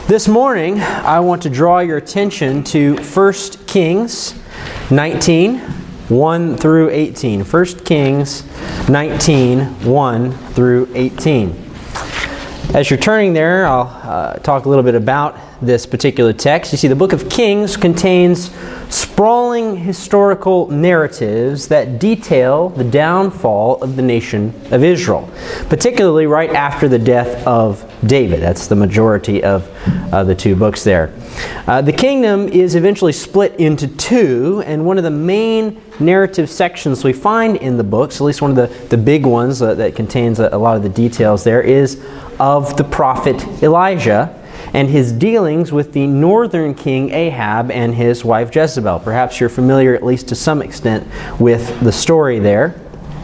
This morning, I want to draw your attention to 1 Kings 19, 1 through 18. 1 Kings 19, 1 through 18. As you're turning there, I'll talk a little bit about this particular text. You see, the book of Kings contains sprawling historical narratives that detail the downfall of the nation of Israel, particularly right after the death of David. That's the majority of the two books there. The kingdom is eventually split into two, and one of the main narrative sections we find in the books, at least one of the big ones that contains a lot of the details there, is of the prophet Elijah and his dealings with the northern king Ahab and his wife Jezebel. Perhaps you're familiar, at least to some extent, with the story there.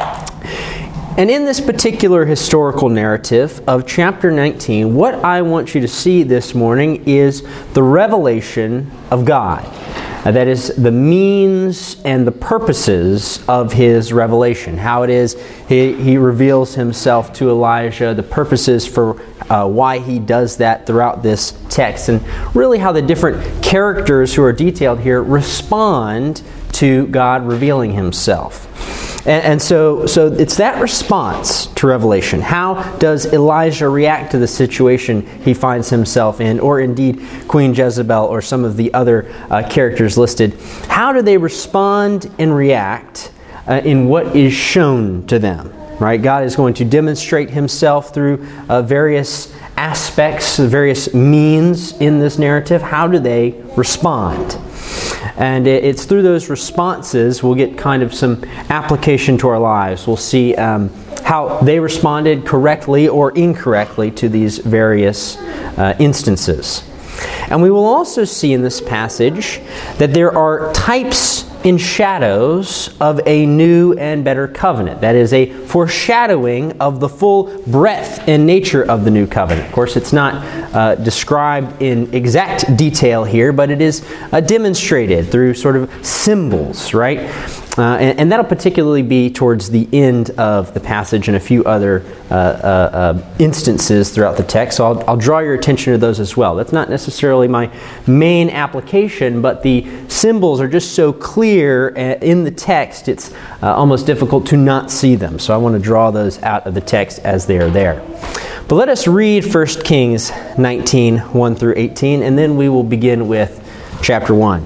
And in this particular historical narrative of chapter 19, what I want you to see this morning is the revelation of God. That is, the means and the purposes of His revelation. How it is He reveals Himself to Elijah, the purposes for why He does that throughout this text, and really how the different characters who are detailed here respond to God revealing Himself. And so it's that response to revelation. How does Elijah react to the situation he finds himself in, or indeed Queen Jezebel or some of the other characters listed? How do they respond and react in what is shown to them? Right? God is going to demonstrate Himself through various aspects, various means in this narrative. How do they respond? And it's through those responses we'll get kind of some application to our lives. We'll see how they responded correctly or incorrectly to these various instances. And we will also see in this passage that there are types and shadows of a new and better covenant. That is a foreshadowing of the full breadth and nature of the new covenant. Of course, it's not described in exact detail here, but it is demonstrated through sort of symbols, right? And that'll particularly be towards the end of the passage and a few other instances throughout the text. So I'll draw your attention to those as well. That's not necessarily my main application, but the symbols are just so clear in the text, it's almost difficult to not see them. So I want to draw those out of the text as they are there. But let us read 1 Kings 19, 1 through 18, and then we will begin with chapter 1.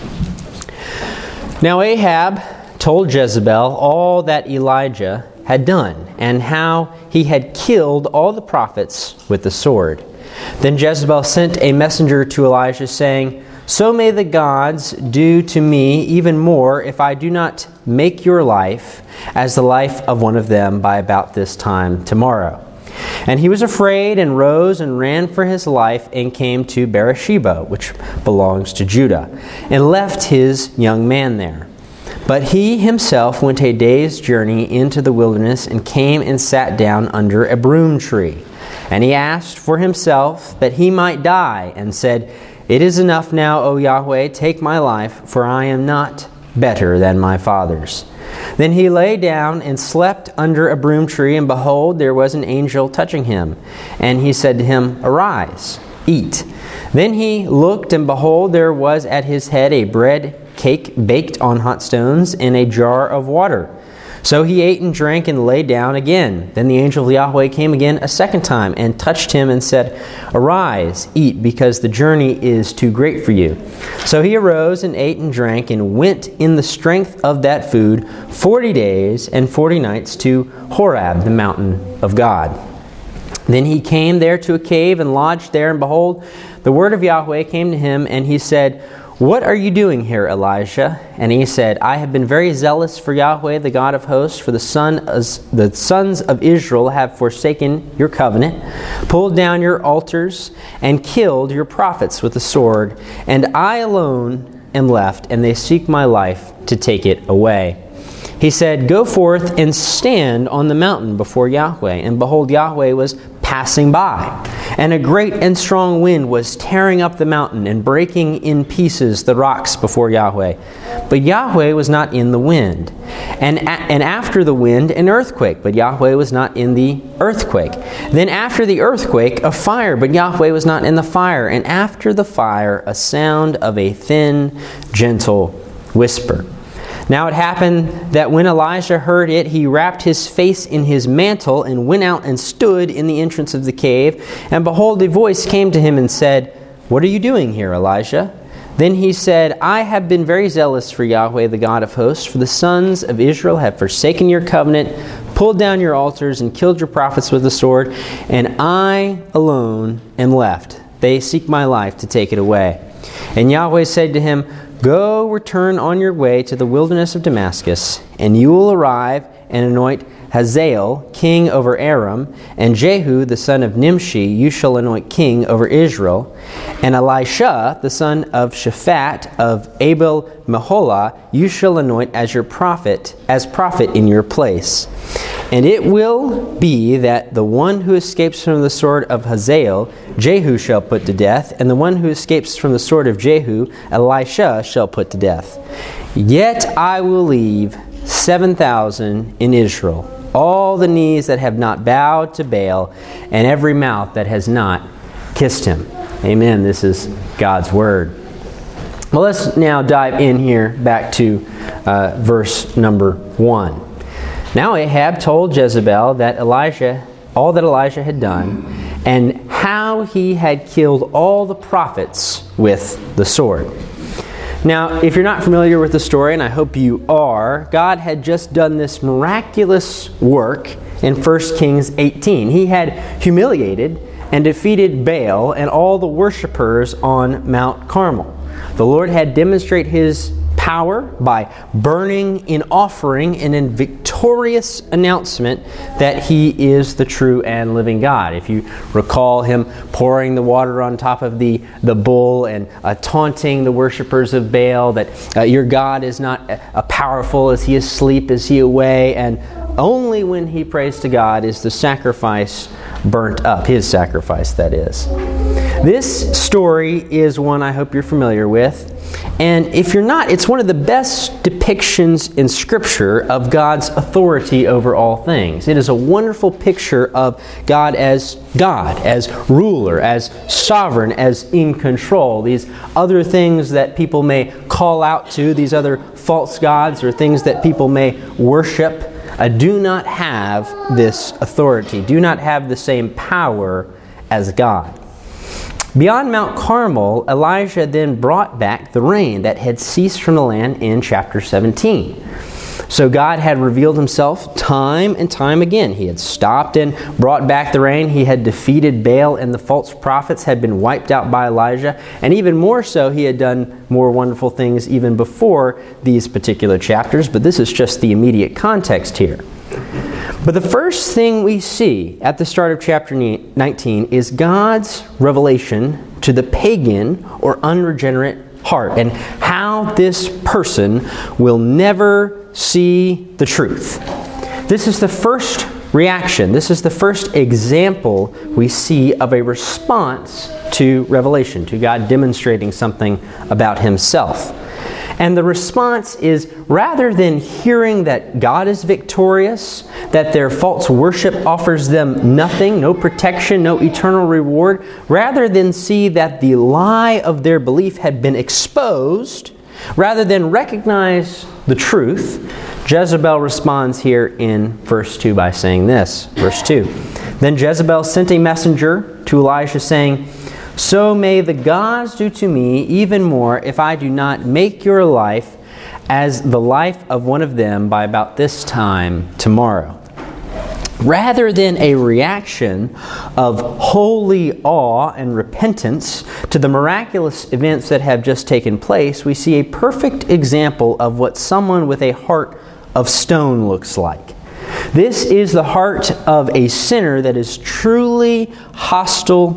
Now Ahab told Jezebel all that Elijah had done, and how he had killed all the prophets with the sword. Then Jezebel sent a messenger to Elijah, saying, "So may the gods do to me even more if I do not make your life as the life of one of them by about this time tomorrow." And he was afraid and rose and ran for his life and came to Beersheba, which belongs to Judah, and left his young man there. But he himself went a day's journey into the wilderness and came and sat down under a broom tree. And he asked for himself that he might die, and said, "It is enough now, O Yahweh, take my life, for I am not better than my fathers." Then he lay down and slept under a broom tree, and behold, there was an angel touching him. And he said to him, "Arise, eat." Then he looked, and behold, there was at his head a bread cake baked on hot stones in a jar of water. So he ate and drank and lay down again. Then the angel of Yahweh came again a second time and touched him and said, "Arise, eat, because the journey is too great for you." So he arose and ate and drank and went in the strength of that food 40 days and 40 nights to Horeb, the mountain of God. Then he came there to a cave and lodged there, and behold, the word of Yahweh came to him, and he said, "What are you doing here, Elijah?" And he said, "I have been very zealous for Yahweh, the God of hosts, for the sons of Israel have forsaken your covenant, pulled down your altars, and killed your prophets with the sword. And I alone am left, and they seek my life to take it away." He said, "Go forth and stand on the mountain before Yahweh." And behold, Yahweh was passing by. And a great and strong wind was tearing up the mountain and breaking in pieces the rocks before Yahweh. But Yahweh was not in the wind. And after the wind, an earthquake, but Yahweh was not in the earthquake. Then after the earthquake, a fire, but Yahweh was not in the fire. And after the fire, a sound of a thin, gentle whisper. Now it happened that when Elijah heard it, he wrapped his face in his mantle and went out and stood in the entrance of the cave. And behold, a voice came to him and said, "What are you doing here, Elijah?" Then he said, "I have been very zealous for Yahweh, the God of hosts, for the sons of Israel have forsaken your covenant, pulled down your altars, and killed your prophets with the sword, and I alone am left. They seek my life to take it away." And Yahweh said to him, "Go, return on your way to the wilderness of Damascus, and you will arrive and anoint Hazael king over Aram, and Jehu the son of Nimshi you shall anoint king over Israel, and Elisha the son of Shaphat of Abel Meholah you shall anoint as prophet in your place. And it will be that the one who escapes from the sword of Hazael, Jehu shall put to death, and the one who escapes from the sword of Jehu, Elisha shall put to death. Yet I will leave 7,000 in Israel, all the knees that have not bowed to Baal, and every mouth that has not kissed him." Amen. This is God's word. Well, let's now dive in here back to verse number 1. Now Ahab told Jezebel that all that Elijah had done, and how he had killed all the prophets with the sword. Now, if you're not familiar with the story, and I hope you are, God had just done this miraculous work in 1 Kings 18. He had humiliated and defeated Baal and all the worshipers on Mount Carmel. The Lord had demonstrated His power by burning in offering and in victorious announcement that He is the true and living God. If you recall Him pouring the water on top of the bull and taunting the worshipers of Baal that your God is not powerful, is He asleep, is He away, and only when he prays to God is the sacrifice burnt up, His sacrifice that is. This story is one I hope you're familiar with. And if you're not, it's one of the best depictions in Scripture of God's authority over all things. It is a wonderful picture of God, as ruler, as sovereign, as in control. These other things that people may call out to, these other false gods or things that people may worship, do not have this authority, do not have the same power as God. Beyond Mount Carmel, Elijah then brought back the rain that had ceased from the land in chapter 17. So God had revealed Himself time and time again. He had stopped and brought back the rain. He had defeated Baal, and the false prophets had been wiped out by Elijah. And even more so, He had done more wonderful things even before these particular chapters. But this is just the immediate context here. But the first thing we see at the start of chapter 19 is God's revelation to the pagan or unregenerate heart, and how this person will never see the truth. This is the first reaction. This is the first example we see of a response to revelation, to God demonstrating something about Himself. And the response is, rather than hearing that God is victorious, that their false worship offers them nothing, no protection, no eternal reward, rather than see that the lie of their belief had been exposed, rather than recognize the truth, Jezebel responds here in verse 2 by saying this. Verse 2, "Then Jezebel sent a messenger to Elijah saying, 'So may the gods do to me even more if I do not make your life as the life of one of them by about this time tomorrow.'" Rather than a reaction of holy awe and repentance to the miraculous events that have just taken place, we see a perfect example of what someone with a heart of stone looks like. This is the heart of a sinner that is truly hostile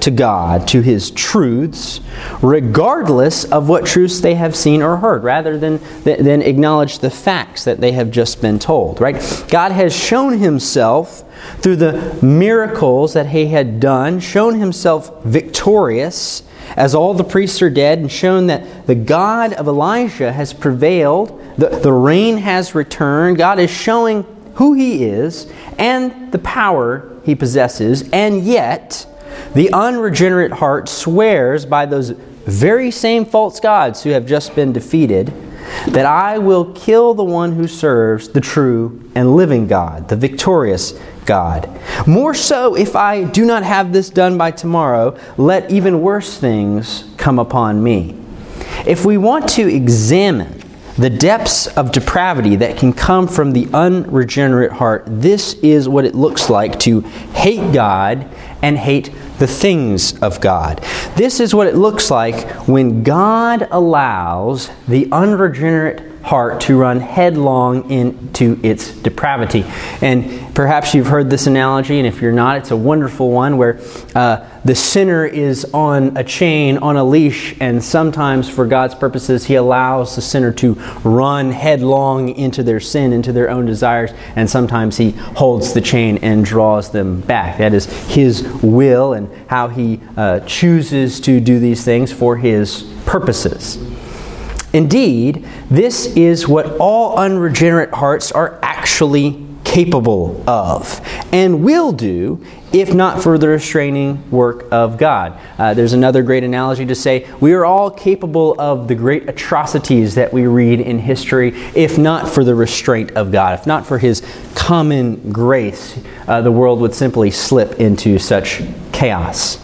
to God, to His truths, regardless of what truths they have seen or heard, rather than acknowledge the facts that they have just been told, right? God has shown Himself through the miracles that He had done, shown Himself victorious as all the priests are dead, and shown that the God of Elijah has prevailed, the rain has returned. God is showing who He is and the power He possesses, and yet the unregenerate heart swears by those very same false gods who have just been defeated that I will kill the one who serves the true and living God, the victorious God. More so, if I do not have this done by tomorrow, let even worse things come upon me. If we want to examine the depths of depravity that can come from the unregenerate heart, this is what it looks like to hate God and hate the things of God. This is what it looks like when God allows the unregenerate heart to run headlong into its depravity. And perhaps you've heard this analogy, and if you're not, it's a wonderful one, where the sinner is on a chain, on a leash, and sometimes for God's purposes He allows the sinner to run headlong into their sin, into their own desires, and sometimes He holds the chain and draws them back. That is His will and how He chooses to do these things for His purposes. Indeed, this is what all unregenerate hearts are actually capable of and will do if not for the restraining work of God. There's another great analogy to say we are all capable of the great atrocities that we read in history if not for the restraint of God. If not for His common grace, the world would simply slip into such chaos.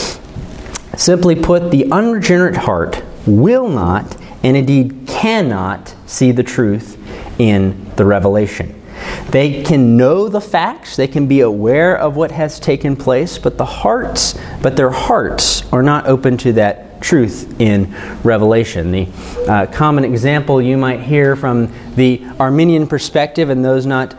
Simply put, the unregenerate heart will not and indeed cannot see the truth in the revelation. They can know the facts, they can be aware of what has taken place, but their hearts are not open to that truth in revelation. The common example you might hear from the Arminian perspective and those not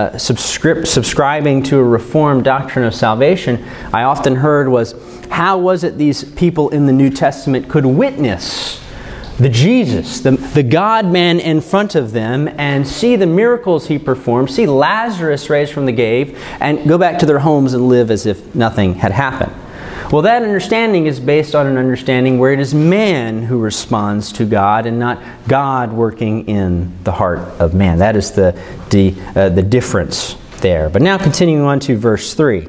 subscribing to a Reformed doctrine of salvation, I often heard was, how was it these people in the New Testament could witness the Jesus, the God-man in front of them, and see the miracles He performed, see Lazarus raised from the grave, and go back to their homes and live as if nothing had happened? Well, that understanding is based on an understanding where it is man who responds to God and not God working in the heart of man. That is the difference there. But now continuing on to verse 3.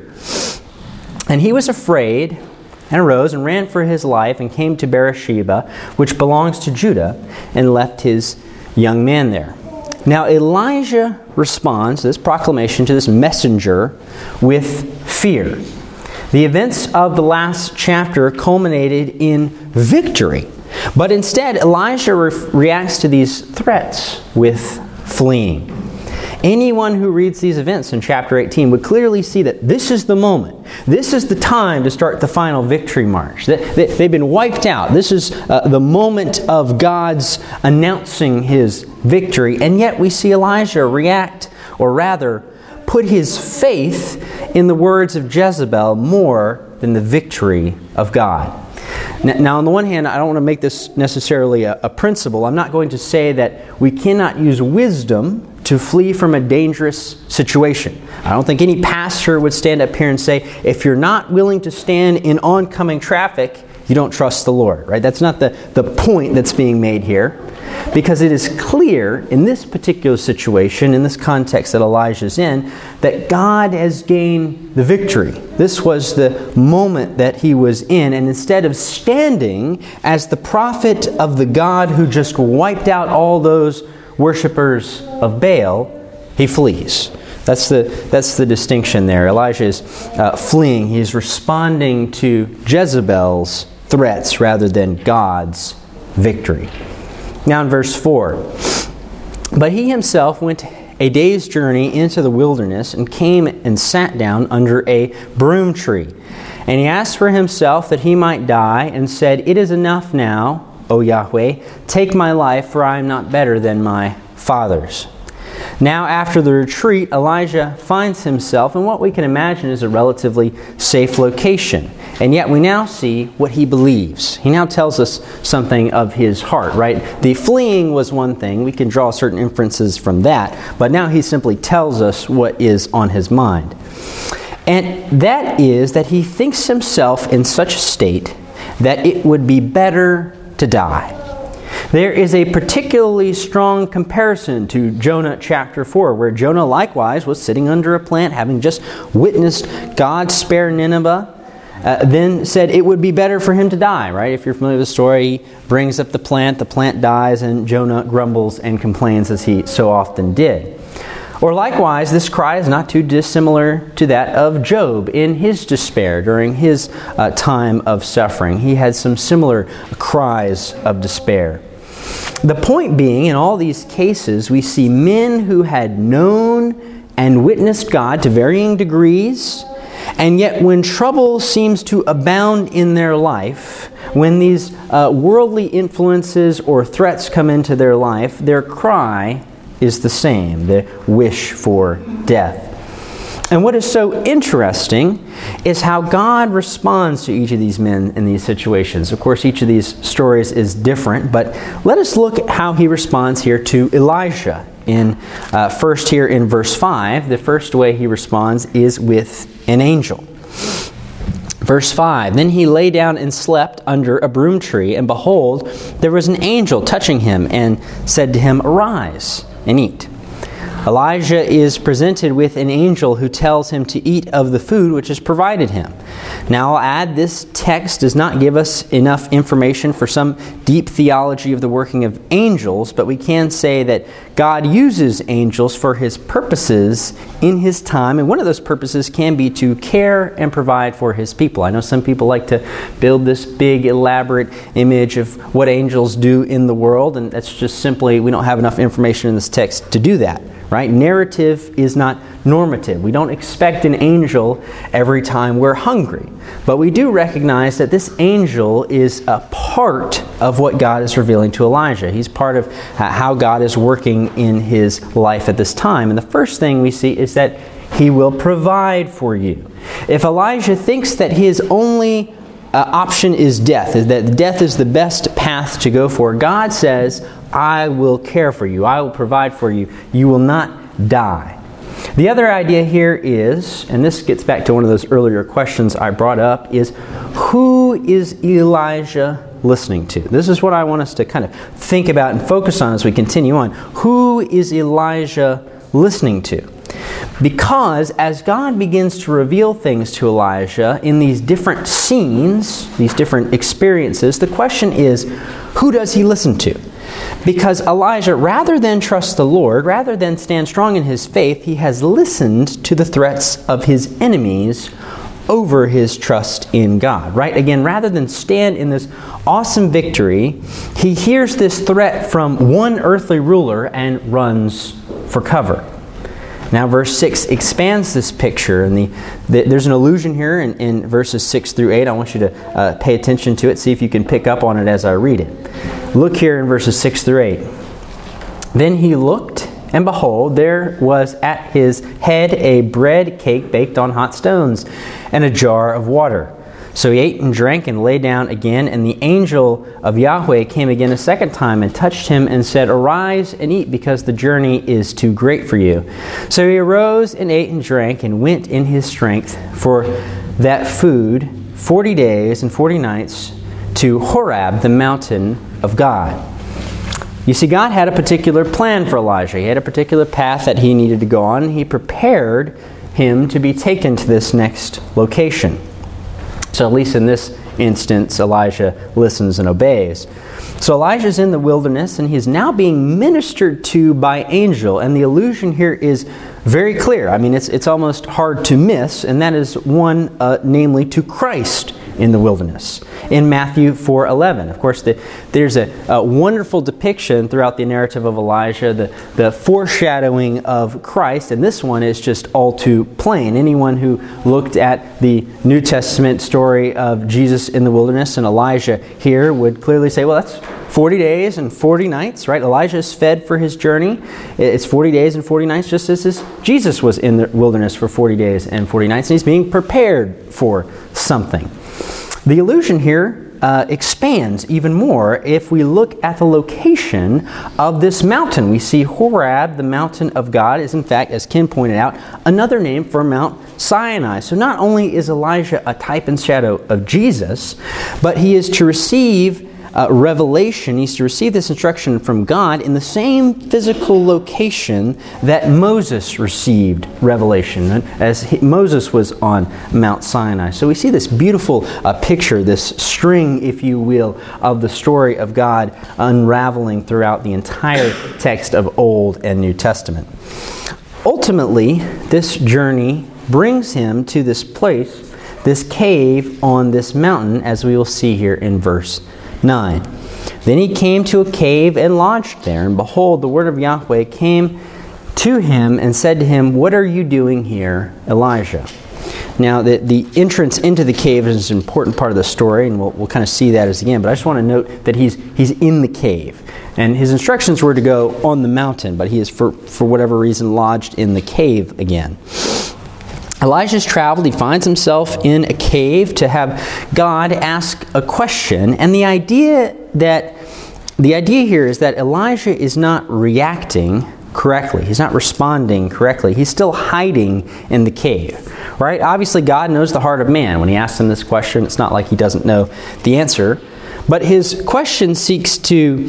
And he was afraid and arose and ran for his life and came to Beersheba, which belongs to Judah, and left his young man there. Now Elijah responds to this proclamation, to this messenger, with fear. The events of the last chapter culminated in victory. But instead, Elijah reacts to these threats with fleeing. Anyone who reads these events in chapter 18 would clearly see that this is the moment. This is the time to start the final victory march. They've been wiped out. This is the moment of God's announcing His victory. And yet we see Elijah react, or rather, put his faith in the words of Jezebel more than the victory of God. Now, on the one hand, I don't want to make this necessarily a principle. I'm not going to say that we cannot use wisdom to flee from a dangerous situation. I don't think any pastor would stand up here and say, if you're not willing to stand in oncoming traffic, you don't trust the Lord, right? That's not the point that's being made here. Because it is clear in this particular situation, in this context that Elijah's in, that God has gained the victory. This was the moment that he was in, and instead of standing as the prophet of the God who just wiped out all those worshippers of Baal, he flees. That's the distinction there. Elijah is fleeing. He is responding to Jezebel's threats rather than God's victory. Now in verse 4, but he himself went a day's journey into the wilderness and came and sat down under a broom tree. And he asked for himself that he might die and said, "It is enough now, O Yahweh, take my life, for I am not better than my fathers." Now after the retreat, Elijah finds himself in what we can imagine is a relatively safe location. And yet we now see what he believes. He now tells us something of his heart, right? The fleeing was one thing. We can draw certain inferences from that. But now he simply tells us what is on his mind. And that is that he thinks himself in such a state that it would be better to die. There is a particularly strong comparison to Jonah chapter 4, where Jonah likewise was sitting under a plant, having just witnessed God spare Nineveh, then said it would be better for him to die, right? If you're familiar with the story, he brings up the plant dies, and Jonah grumbles and complains as he so often did. Or likewise, this cry is not too dissimilar to that of Job in his despair during his time of suffering. He had some similar cries of despair. The point being, in all these cases, we see men who had known and witnessed God to varying degrees, and yet when trouble seems to abound in their life, when these worldly influences or threats come into their life, their cry is the same, the wish for death. And what is so interesting is how God responds to each of these men in these situations. Of course, each of these stories is different, but let us look at how he responds here to Elijah. First here in verse 5, the first way he responds is with an angel. Verse 5, "Then he lay down and slept under a broom tree, and behold, there was an angel touching him, and said to him, 'Arise and eat.'" Elijah is presented with an angel who tells him to eat of the food which is provided him. Now I'll add, this text does not give us enough information for some deep theology of the working of angels, but we can say that God uses angels for his purposes in his time, and one of those purposes can be to care and provide for his people. I know some people like to build this big, elaborate image of what angels do in the world, and that's just simply, we don't have enough information in this text to do that. Right? Narrative is not normative. We don't expect an angel every time we're hungry. But we do recognize that this angel is a part of what God is revealing to Elijah. He's part of how God is working in his life at this time. And the first thing we see is that he will provide for you. If Elijah thinks that his only option is death, that death is the best path to go for, God says, "I will care for you. I will provide for you. You will not die." The other idea here is, and this gets back to one of those earlier questions I brought up, is who is Elijah listening to? This is what I want us to kind of think about and focus on as we continue on. Who is Elijah listening to? Because as God begins to reveal things to Elijah in these different scenes, these different experiences, the question is, who does he listen to? Because Elijah, rather than trust the Lord, rather than stand strong in his faith, he has listened to the threats of his enemies over his trust in God. Right? Again, rather than stand in this awesome victory, he hears this threat from one earthly ruler and runs for cover. Now verse 6 expands this picture, and there's an allusion here in verses 6 through 8. I want you to pay attention to it, see if you can pick up on it as I read it. Look here in verses 6 through 8. "Then he looked, and behold, there was at his head a bread cake baked on hot stones, and a jar of water. So he ate and drank and lay down again, and the angel of Yahweh came again a second time and touched him and said, 'Arise and eat, because the journey is too great for you.' So he arose and ate and drank and went in his strength for that food 40 days and 40 nights to Horeb, the mountain of God." You see, God had a particular plan for Elijah. He had a particular path that he needed to go on. He prepared him to be taken to this next location. So at least in this instance, Elijah listens and obeys. So Elijah's in the wilderness, and he's now being ministered to by angel. And the allusion here is very clear. I mean, it's almost hard to miss, and that is one, namely to Christ in the wilderness. In Matthew 4:11, of course, there's a wonderful depiction throughout the narrative of Elijah, the foreshadowing of Christ, and this one is just all too plain. Anyone who looked at the New Testament story of Jesus in the wilderness and Elijah here would clearly say, well, that's 40 days and 40 nights, right? Elijah is fed for his journey. It's 40 days and 40 nights, just as Jesus was in the wilderness for 40 days and 40 nights, and he's being prepared for something. The allusion here expands even more if we look at the location of this mountain. We see Horeb, the mountain of God, is in fact, as Ken pointed out, another name for Mount Sinai. So not only is Elijah a type and shadow of Jesus, but he is to receive revelation. He's to receive this instruction from God in the same physical location that Moses received revelation, as Moses was on Mount Sinai. So we see this beautiful picture, this string, if you will, of the story of God unraveling throughout the entire text of Old and New Testament. Ultimately, this journey brings him to this place, this cave on this mountain, as we will see here in verse 9. Then he came to a cave and lodged there, and behold, the word of Yahweh came to him and said to him, "What are you doing here, Elijah?" Now, the entrance into the cave is an important part of the story, and we'll kind of see that as again. But I just want to note that he's in the cave, and his instructions were to go on the mountain, but he is for whatever reason lodged in the cave again. Elijah's traveled. He finds himself in a cave to have God ask a question. And the idea here is that Elijah is not reacting correctly. He's not responding correctly. He's still hiding in the cave, right? Obviously, God knows the heart of man. When he asks him this question, it's not like he doesn't know the answer. But his question seeks to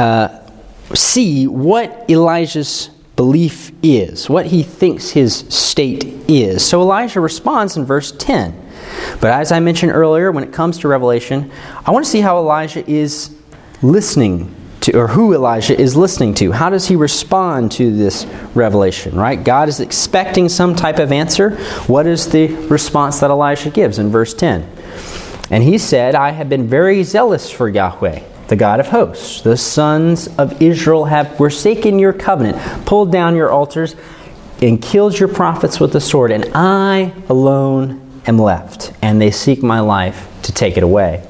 see what Elijah's belief is, what he thinks his state is. So Elijah responds in verse 10. But as I mentioned earlier, when it comes to revelation, I want to see how Elijah is listening to, or who Elijah is listening to. How does he respond to this revelation, right? God is expecting some type of answer. What is the response that Elijah gives in verse 10? And he said, "I have been very zealous for Yahweh, the God of hosts. The sons of Israel have forsaken your covenant, pulled down your altars, and killed your prophets with the sword. And I alone am left, and they seek my life to take it away."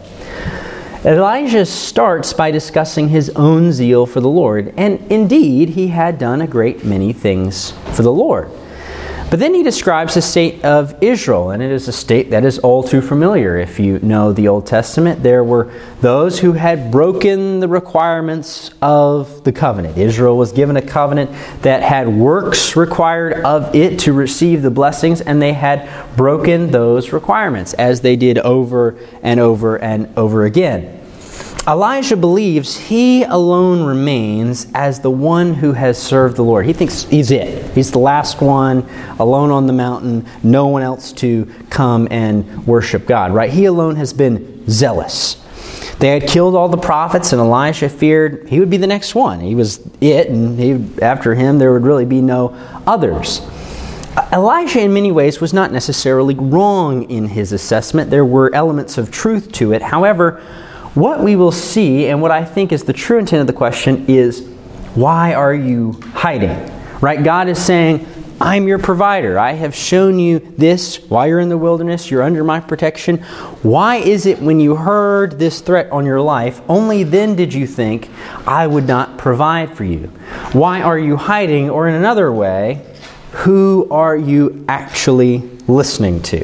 Elijah starts by discussing his own zeal for the Lord. And indeed, he had done a great many things for the Lord. But then he describes the state of Israel, and it is a state that is all too familiar. If you know the Old Testament, there were those who had broken the requirements of the covenant. Israel was given a covenant that had works required of it to receive the blessings, and they had broken those requirements, as they did over and over and over again. Elijah believes he alone remains as the one who has served the Lord. He thinks he's it. He's the last one, alone on the mountain, no one else to come and worship God, right? He alone has been zealous. They had killed all the prophets, and Elijah feared he would be the next one. He was it, and after him there would really be no others. Elijah, in many ways, was not necessarily wrong in his assessment. There were elements of truth to it. However, what we will see, and what I think is the true intent of the question, is why are you hiding? Right? God is saying, I'm your provider. I have shown you this while you're in the wilderness. You're under my protection. Why is it when you heard this threat on your life, only then did you think I would not provide for you? Why are you hiding? Or in another way, who are you actually listening to?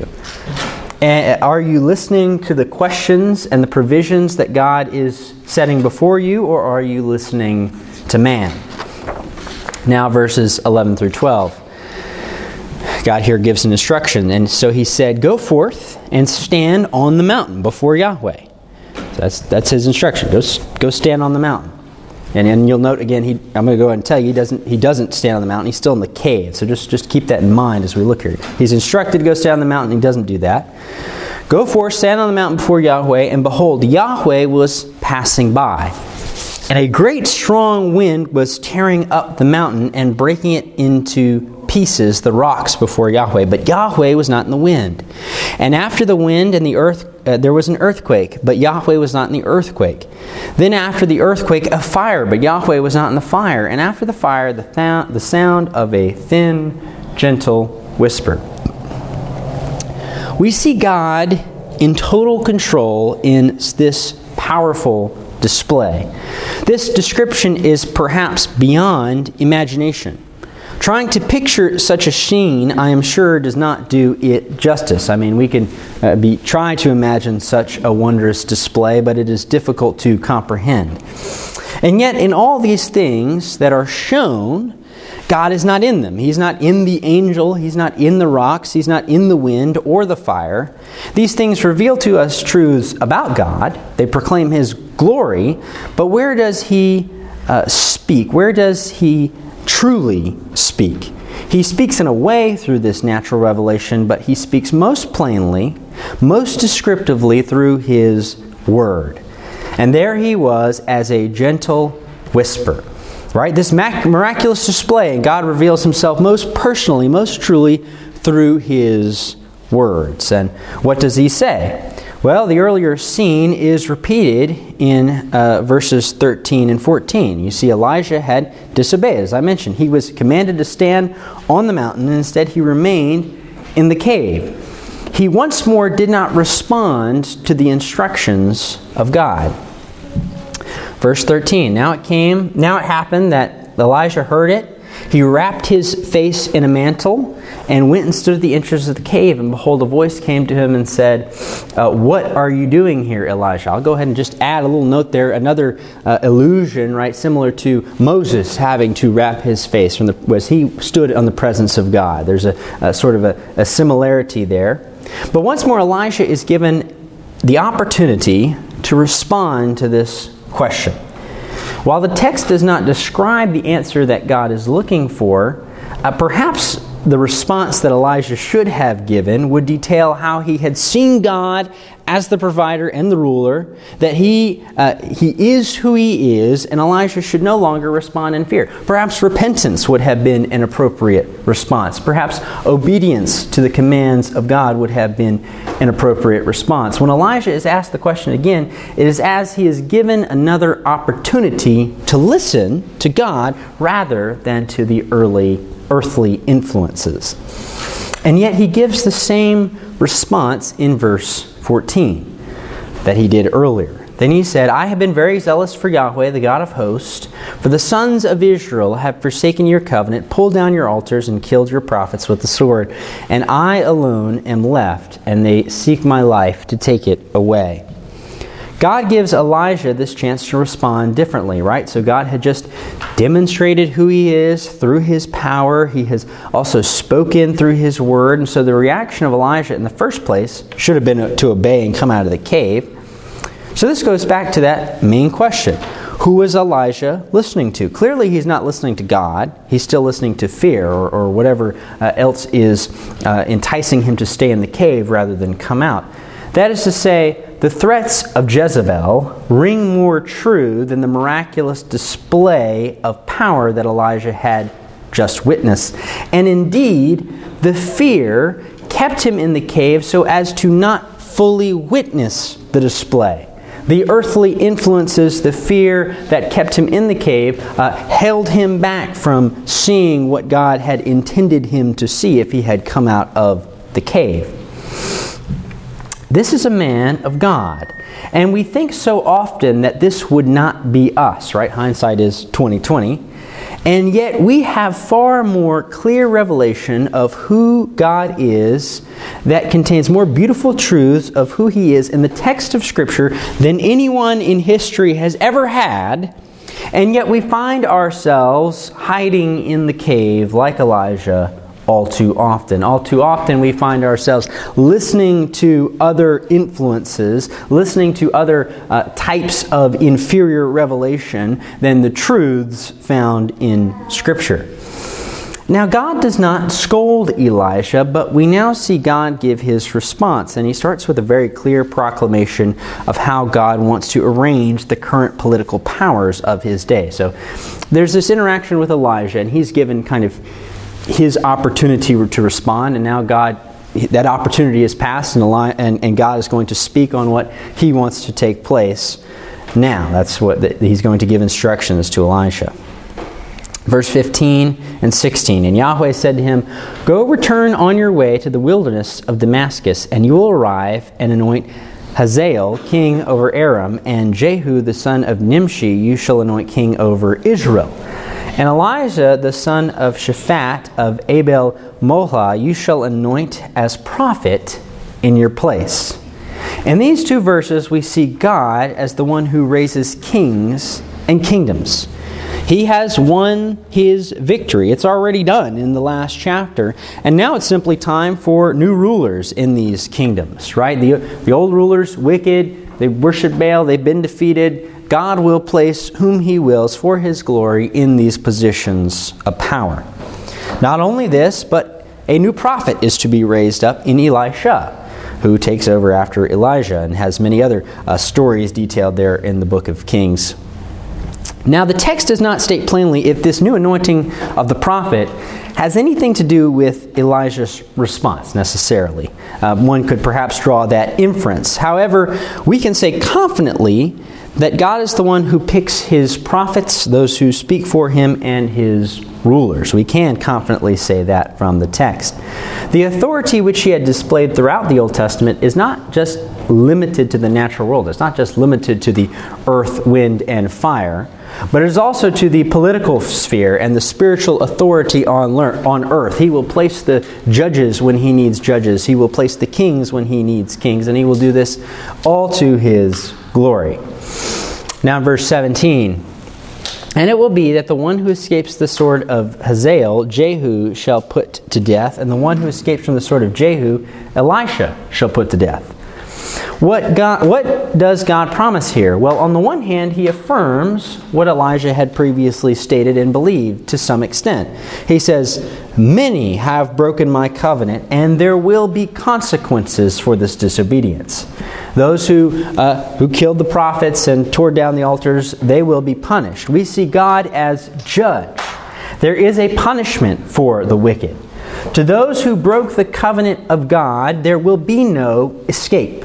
And are you listening to the questions and the provisions that God is setting before you, or are you listening to man? Now verses 11 through 12. God here gives an instruction. And so he said, "Go forth and stand on the mountain before Yahweh." So that's his instruction. Go stand on the mountain. And you'll note again, I'm going to go ahead and tell you, he doesn't stand on the mountain. He's still in the cave. So just keep that in mind as we look here. He's instructed to go stand on the mountain. He doesn't do that. "Go forth, stand on the mountain before Yahweh, and behold, Yahweh was passing by. And a great strong wind was tearing up the mountain and breaking it into pieces, the rocks before Yahweh. But Yahweh was not in the wind. And after the wind and the earth, there was an earthquake, but Yahweh was not in the earthquake. Then after the earthquake, a fire, but Yahweh was not in the fire. And after the fire, the sound of a thin, gentle whisper." We see God in total control in this powerful display. This description is perhaps beyond imagination. Trying to picture such a scene, I am sure, does not do it justice. I mean, we can try to imagine such a wondrous display, but it is difficult to comprehend. And yet, in all these things that are shown, God is not in them. He's not in the angel. He's not in the rocks. He's not in the wind or the fire. These things reveal to us truths about God. They proclaim His glory. But where does He speak? Where does He truly speak? He speaks in a way through this natural revelation, but He speaks most plainly, most descriptively through His Word. And there He was as a gentle whisper. Right? This miraculous display, and God reveals Himself most personally, most truly through His words. And what does He say? Well, the earlier scene is repeated in verses 13 and 14. You see, Elijah had disobeyed. As I mentioned, he was commanded to stand on the mountain, and instead he remained in the cave. He once more did not respond to the instructions of God. Verse 13, Now it happened that Elijah heard it. He wrapped his face in a mantle and went and stood at the entrance of the cave. And behold, a voice came to him and said, What are you doing here, Elijah? I'll go ahead and just add a little note there. Another allusion, right, similar to Moses having to wrap his face as he stood on the presence of God. There's a sort of a similarity there. But once more, Elijah is given the opportunity to respond to this question. While the text does not describe the answer that God is looking for, perhaps the response that Elijah should have given would detail how he had seen God as the provider and the ruler, that he is who He is, and Elijah should no longer respond in fear. Perhaps repentance would have been an appropriate response. Perhaps obedience to the commands of God would have been an appropriate response. When Elijah is asked the question again, it is as he is given another opportunity to listen to God rather than to the earthly influences. And yet he gives the same response in verse 14 that he did earlier. Then he said, I have been very zealous for Yahweh, the God of hosts, for the sons of Israel have forsaken your covenant, pulled down your altars, and killed your prophets with the sword. And I alone am left, and they seek my life to take it away. God gives Elijah this chance to respond differently, right? So God had just demonstrated who He is through His power. He has also spoken through His word. And so the reaction of Elijah in the first place should have been to obey and come out of the cave. So this goes back to that main question. Who was Elijah listening to? Clearly he's not listening to God. He's still listening to fear or whatever else is enticing him to stay in the cave rather than come out. That is to say, the threats of Jezebel ring more true than the miraculous display of power that Elijah had just witnessed. And indeed, the fear kept him in the cave so as to not fully witness the display. The earthly influences, the fear that kept him in the cave, held him back from seeing what God had intended him to see if he had come out of the cave. This is a man of God. And we think so often that this would not be us, right? Hindsight is 20/20. And yet we have far more clear revelation of who God is that contains more beautiful truths of who He is in the text of Scripture than anyone in history has ever had. And yet we find ourselves hiding in the cave like Elijah all too often. All too often we find ourselves listening to other influences, listening to other types of inferior revelation than the truths found in Scripture. Now, God does not scold Elisha, but we now see God give His response. And He starts with a very clear proclamation of how God wants to arrange the current political powers of His day. So there's this interaction with Elijah, and he's given kind of his opportunity to respond, and now that opportunity is passed, and God is going to speak on what He wants to take place now. That's what He's going to give instructions to Elisha. Verse 15 and 16, And Yahweh said to him, Go return on your way to the wilderness of Damascus, and you will arrive and anoint Hazael king over Aram, and Jehu the son of Nimshi you shall anoint king over Israel. And Elijah, the son of Shaphat of Abel Molah, you shall anoint as prophet in your place. In these two verses, we see God as the one who raises kings and kingdoms. He has won his victory. It's already done in the last chapter. And now it's simply time for new rulers in these kingdoms, right? The old rulers, wicked, they worship Baal, they've been defeated. God will place whom He wills for His glory in these positions of power. Not only this, but a new prophet is to be raised up in Elisha, who takes over after Elijah and has many other stories detailed there in the book of Kings. Now, the text does not state plainly if this new anointing of the prophet has anything to do with Elijah's response, necessarily. One could perhaps draw that inference. However, we can say confidently that God is the one who picks His prophets, those who speak for Him, and His rulers. We can confidently say that from the text. The authority which He had displayed throughout the Old Testament is not just limited to the natural world. It's not just limited to the earth, wind, and fire, but it is also to the political sphere and the spiritual authority on earth. He will place the judges when He needs judges. He will place the kings when He needs kings, and He will do this all to His glory. Now in verse 17, and it will be that the one who escapes the sword of Hazael, Jehu shall put to death, and the one who escapes from the sword of Jehu, Elisha shall put to death. What does God promise here? Well, on the one hand, He affirms what Elijah had previously stated and believed to some extent. He says, many have broken my covenant, and there will be consequences for this disobedience. Those who killed the prophets and tore down the altars, they will be punished. We see God as judge. There is a punishment for the wicked. To those who broke the covenant of God, there will be no escape.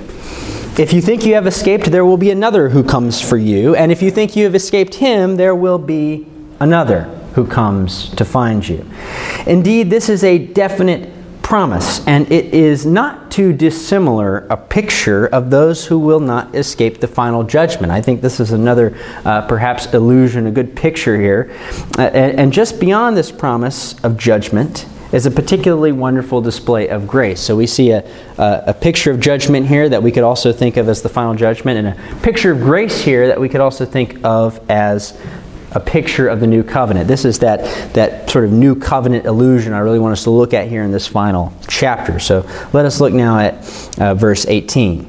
If you think you have escaped, there will be another who comes for you. And if you think you have escaped him, there will be another who comes to find you. Indeed, this is a definite promise, and it is not too dissimilar a picture of those who will not escape the final judgment. I think this is another perhaps illusion, a good picture here. And just beyond this promise of judgment is a particularly wonderful display of grace. So we see a picture of judgment here that we could also think of as the final judgment, and a picture of grace here that we could also think of as a picture of the new covenant. This is that sort of new covenant illusion I really want us to look at here in this final chapter. So let us look now at verse 18.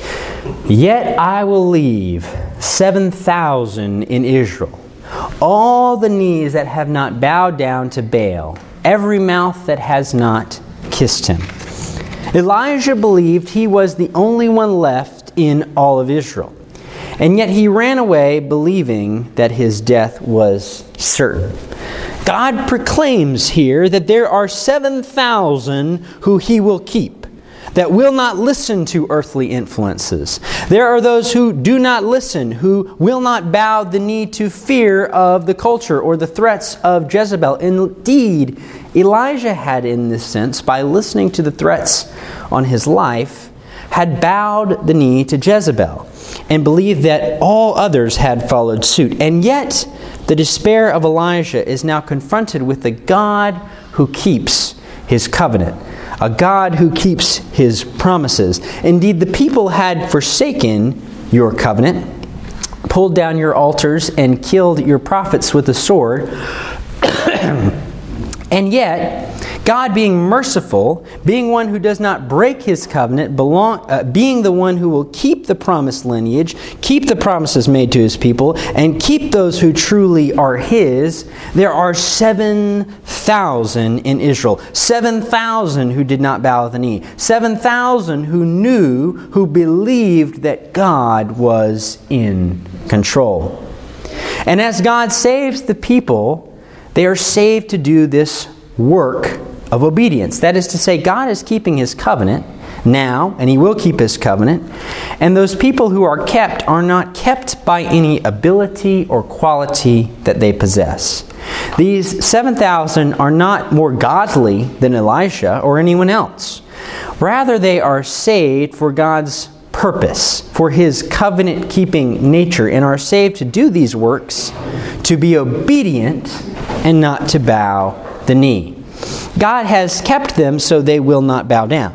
Yet I will leave 7,000 in Israel, all the knees that have not bowed down to Baal, every mouth that has not kissed him. Elijah believed he was the only one left in all of Israel. And yet he ran away believing that his death was certain. God proclaims here that there are 7,000 who He will keep, that will not listen to earthly influences. There are those who do not listen, who will not bow the knee to fear of the culture or the threats of Jezebel. Indeed, Elijah had, in this sense, by listening to the threats on his life, had bowed the knee to Jezebel and believed that all others had followed suit. And yet, the despair of Elijah is now confronted with the God who keeps His covenant, a God who keeps His promises. Indeed, the people had forsaken your covenant, pulled down your altars, and killed your prophets with the sword. And yet, God being merciful, being one who does not break His covenant, being the one who will keep the promised lineage, keep the promises made to His people, and keep those who truly are His, there are 7,000 in Israel. 7,000 who did not bow the knee. 7,000 who knew, who believed that God was in control. And as God saves the people, they are saved to do this work of obedience. That is to say, God is keeping His covenant now, and He will keep His covenant. And those people who are kept are not kept by any ability or quality that they possess. These 7,000 are not more godly than Elisha or anyone else. Rather, they are saved for God's purpose, for His covenant-keeping nature, and are saved to do these works, to be obedient and not to bow the knee. God has kept them so they will not bow down.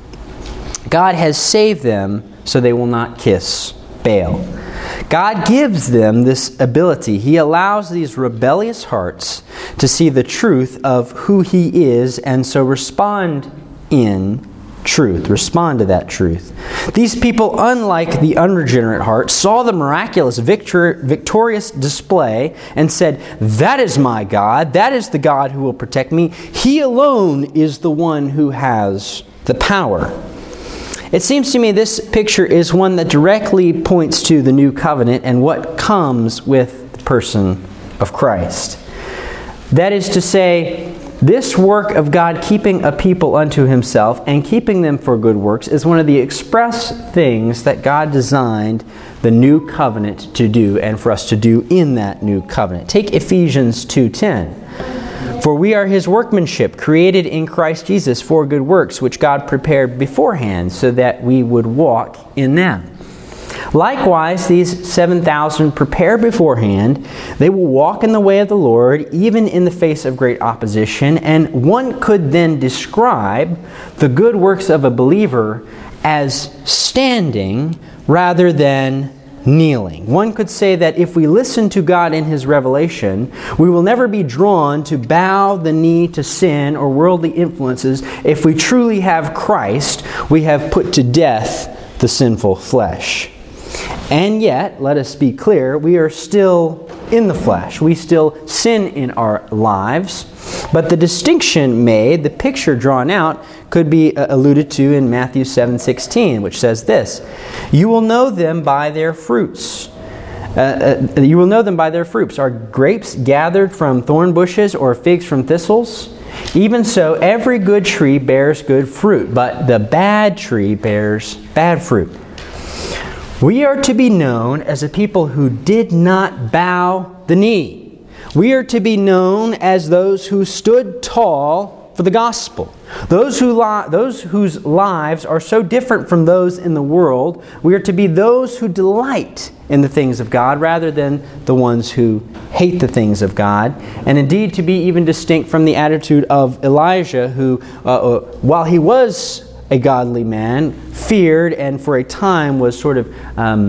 God has saved them so they will not kiss Baal. God gives them this ability. He allows these rebellious hearts to see the truth of who He is and so respond in truth. Respond to that truth. These people, unlike the unregenerate heart, saw the miraculous victorious display and said, "That is my God. That is the God who will protect me. He alone is the one who has the power." It seems to me this picture is one that directly points to the new covenant and what comes with the person of Christ. That is to say, this work of God keeping a people unto Himself and keeping them for good works is one of the express things that God designed the new covenant to do and for us to do in that new covenant. Take Ephesians 2:10. "For we are His workmanship, created in Christ Jesus for good works, which God prepared beforehand so that we would walk in them." Likewise, these 7,000 prepared beforehand, they will walk in the way of the Lord, even in the face of great opposition. And one could then describe the good works of a believer as standing rather than kneeling. One could say that if we listen to God in His revelation, we will never be drawn to bow the knee to sin or worldly influences. If we truly have Christ, we have put to death the sinful flesh. And yet, let us be clear, we are still in the flesh. We still sin in our lives. But the distinction made, the picture drawn out, could be alluded to in Matthew 7:16, which says this: "You will know them by their fruits." You will know them by their fruits. Are grapes gathered from thorn bushes or figs from thistles? Even so, every good tree bears good fruit, but the bad tree bears bad fruit. We are to be known as a people who did not bow the knee. We are to be known as those who stood tall for the gospel. Those whose lives are so different from those in the world. We are to be those who delight in the things of God rather than the ones who hate the things of God. And indeed to be even distinct from the attitude of Elijah, who, while he was a godly man, feared and for a time was sort of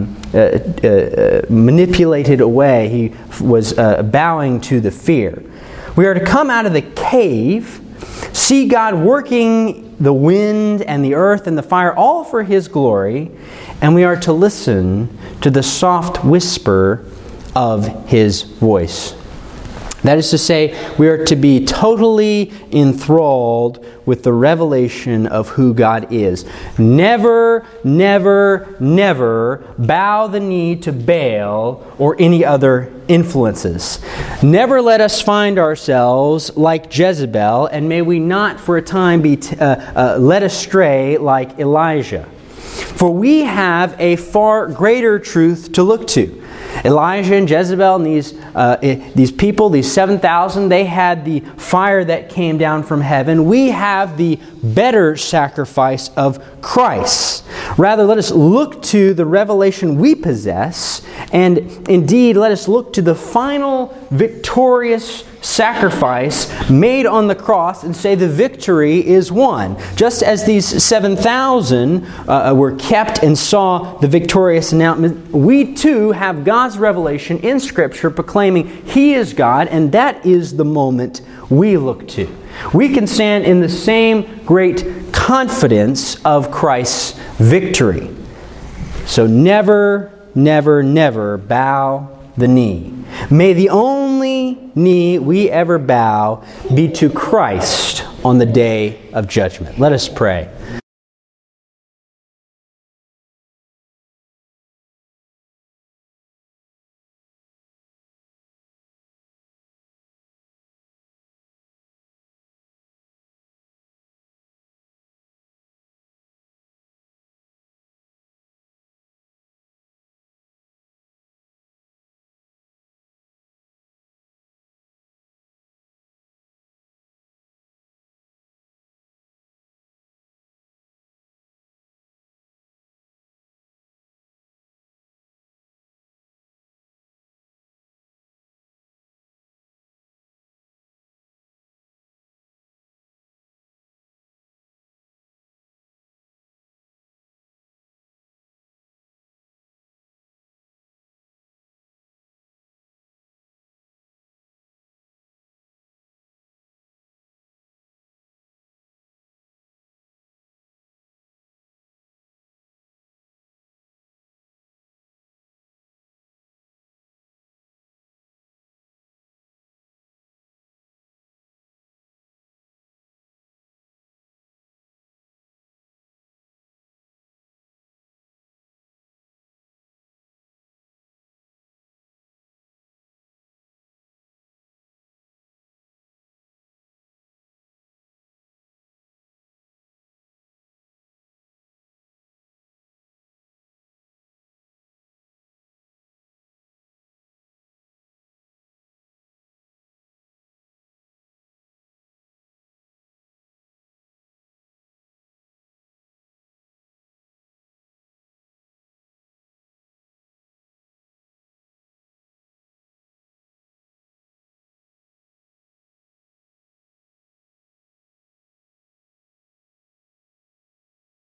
manipulated away. He was bowing to the fear. We are to come out of the cave, see God working the wind and the earth and the fire, all for His glory, and we are to listen to the soft whisper of His voice. That is to say, we are to be totally enthralled with the revelation of who God is. Never, never, never bow the knee to Baal or any other influences. Never let us find ourselves like Jezebel, and may we not for a time be led astray like Elijah. For we have a far greater truth to look to. Elijah and Jezebel and these people, these 7,000, they had the fire that came down from heaven. We have the better sacrifice of Christ. Rather, let us look to the revelation we possess, and indeed, let us look to the final victorious sacrifice made on the cross and say the victory is won. Just as these 7,000 were kept and saw the victorious announcement, we too have God's revelation in Scripture proclaiming He is God, and that is the moment we look to. We can stand in the same great confidence of Christ's victory. So never, never, never bow the knee. May the only knee we ever bow be to Christ on the day of judgment. Let us pray.